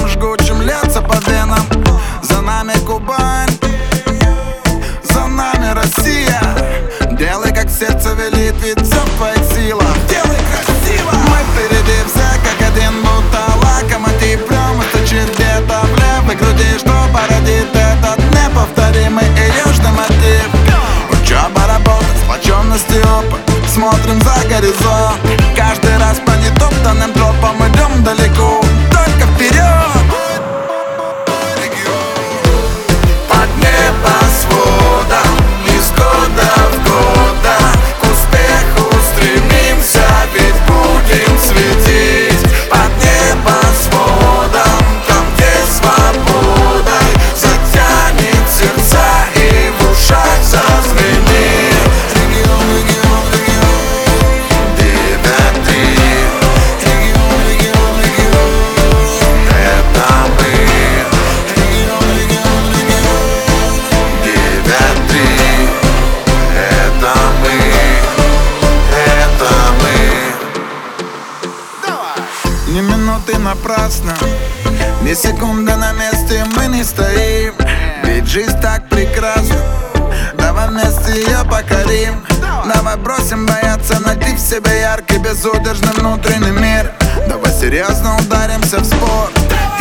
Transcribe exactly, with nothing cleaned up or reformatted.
жгучим льется по венам. За нами Кубань, за нами Россия. Делай, как сердце велит, ведь все в твоих силах. Делай красиво. Мы впереди все как один, будто локомотив. Прямо стучит где-то в левой груди, что породит этот неповторимый и южный мотив. Учеба, работа, сплоченность и опыт. Смотрим за горизонт. Каждый раз по нетоптанным тропам идем далеко, только вперед. Под небосводом, из года в года, к успеху стремимся, ведь будем светить. Под небосводом, там, где свободой затянет сердца и в ушах зазвенит. Ни минуты напрасно, ни секунды на месте мы не стоим. Ведь жизнь так прекрасна, давай вместе ее покорим. Давай бросим бояться, найти в себе яркий, безудержный внутренний мир. Давай серьезно ударимся в спорт